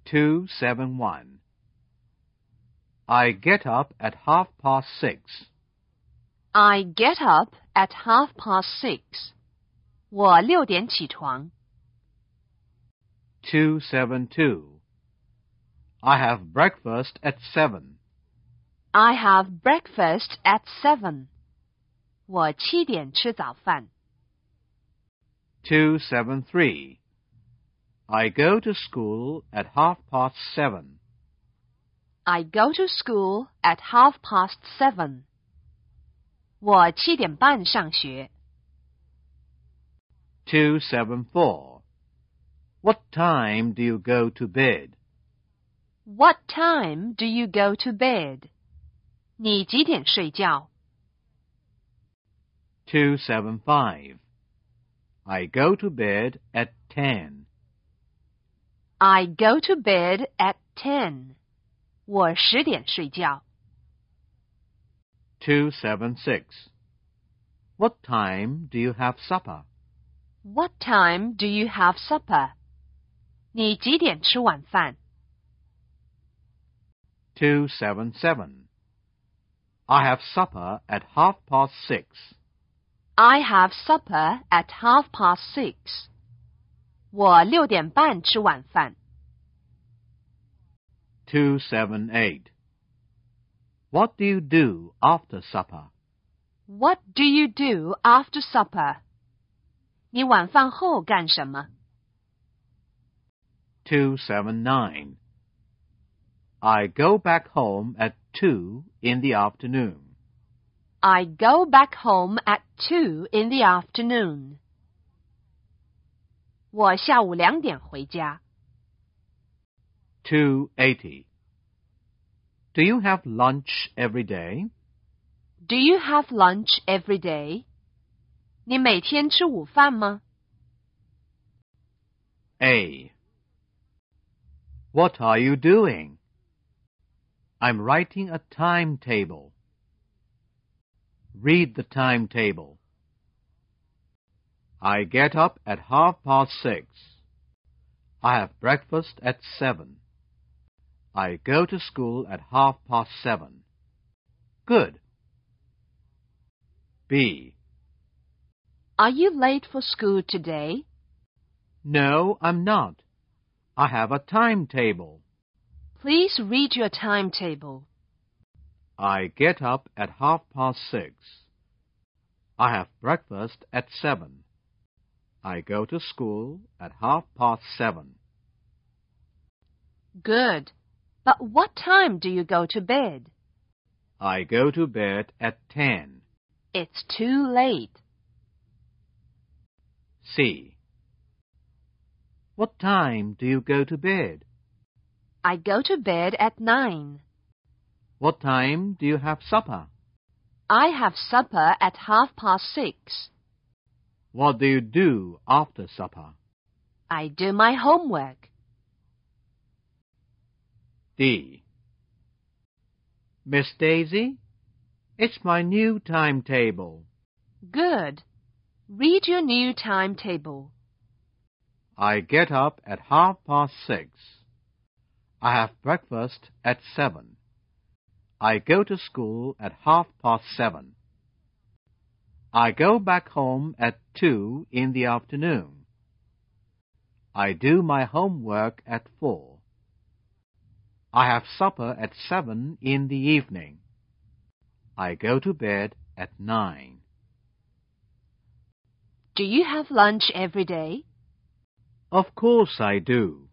271. I get up at 6:30. I get up at 6:30. 我6点起床。 272. I have breakfast at 7. I have breakfast at 7. 我7点吃早饭。 273. I go to school at 7:30. I go to school at 7:30. 我7点半上学。 274. What time do you go to bed? What time do you go to bed? 你几点睡觉？ 275. I go to bed at 10. I go to bed at 10. 我10点睡觉。 276. What time do you have supper? What time do you have supper? 你几点吃晚饭？ 277. I have supper at 6:30. I have supper at 6:30. 我6点半吃晚饭。 278. What do you do after supper? What do you do after supper? 你晚饭后干什么？ 279. I go back home at 2 in the afternoon. I go back home at 2 in the afternoon. 我下午2点回家。 280. Do you have lunch every day? Do you have lunch every day? 你每天吃午饭吗？ A. What are you doing? I'm writing a timetable. Read the timetable. I get up at 6:30. I have breakfast at 7. I go to school at 7:30. Good. B. Are you late for school today? No, I'm not. I have a timetable. Please read your timetable. I get up at 6:30. I have breakfast at 7. I go to school at 7:30. Good. But what time do you go to bed? I go to bed at 10. It's too late. C. What time do you go to bed? I go to bed at 9. What time do you have supper? I have supper at 6:30. What do you do after supper? I do my homework. D. Miss Daisy, it's my new timetable. Good. Read your new timetable. I get up at 6:30. I have breakfast at 7. I go to school at 7:30. I go back home at 2 in the afternoon. I do my homework at 4. I have supper at 7 in the evening. I go to bed at 9. Do you have lunch every day? Of course I do.